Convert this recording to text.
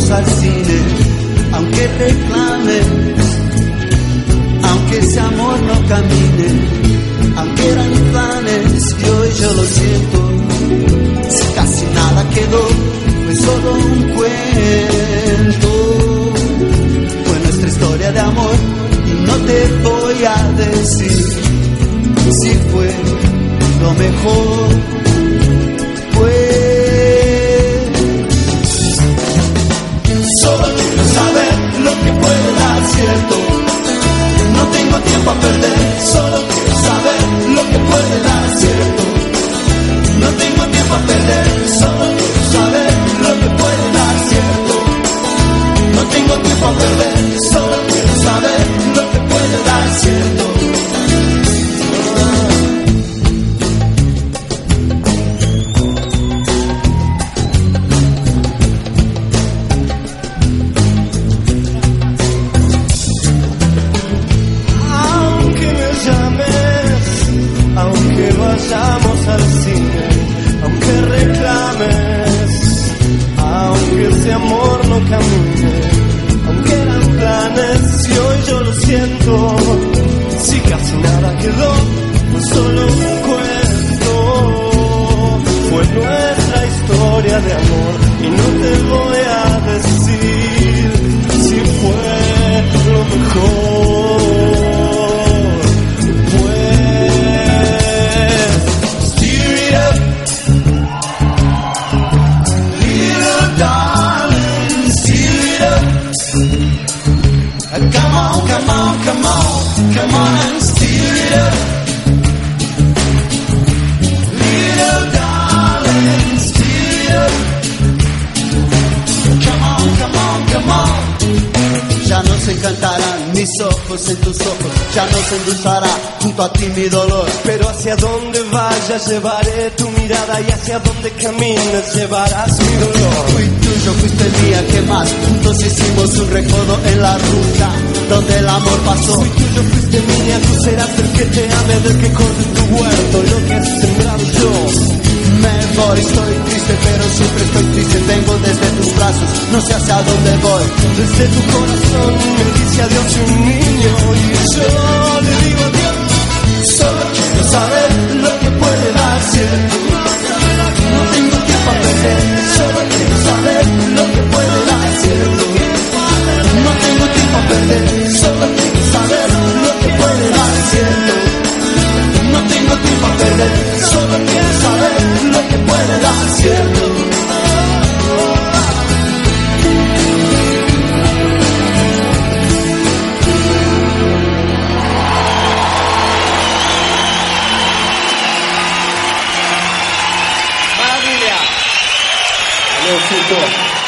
vamos al cine, aunque reclames, aunque ese amor no camine, aunque eran planes y hoy yo lo siento. Si casi nada quedó, fue solo un cuento. Fue nuestra historia de amor y no te voy a decir si fue lo mejor. Solo quiero saber lo que puede dar cierto. No tengo tiempo a perder. Solo quiero saber lo que puede dar cierto. No tengo tiempo a perder. Solo quiero saber lo que puede dar cierto. No tengo tiempo a perder. Solo quiero saber lo que puede dar cierto. Vayamos al cine, aunque reclames, aunque ese amor no camine, aunque eran planes y hoy yo lo siento. Si casi nada quedó, fue solo un cuento. Fue nuestra historia de amor y no te voy a decir si fue lo mejor. Come on, come on, come on, come on and steer it up. Little darling, steer it up. Come on, come on, come on. Ya nos encantarán mis ojos en tus ojos, ya nos endulzará junto a ti mi dolor. Pero hacia donde vayas llevaré tu mirada y hacia donde camines llevarás mi dolor. Fui tuyo, fuiste mía, ¿qué más? Juntos hicimos un recodo en la ruta donde el amor pasó. Fui tuyo, fuiste mía, tú serás el que te ame, del que corte tu huerto, lo que has sembrado yo. Me voy, estoy triste, pero siempre estoy triste. Vengo desde tus brazos, no sé hacia dónde voy. Desde tu corazón me dice adiós un niño y yo le digo adiós. Solo quiero saber lo que puede dar cierto. No tengo tiempo a perder. Solo quiero saber lo que puede dar cierto. No tengo tiempo a perder. Solo quiero saber lo que puede dar cierto. No tengo tiempo a perder. Solo quiero saber lo que puede dar cierto. Maravilla. Lo siento.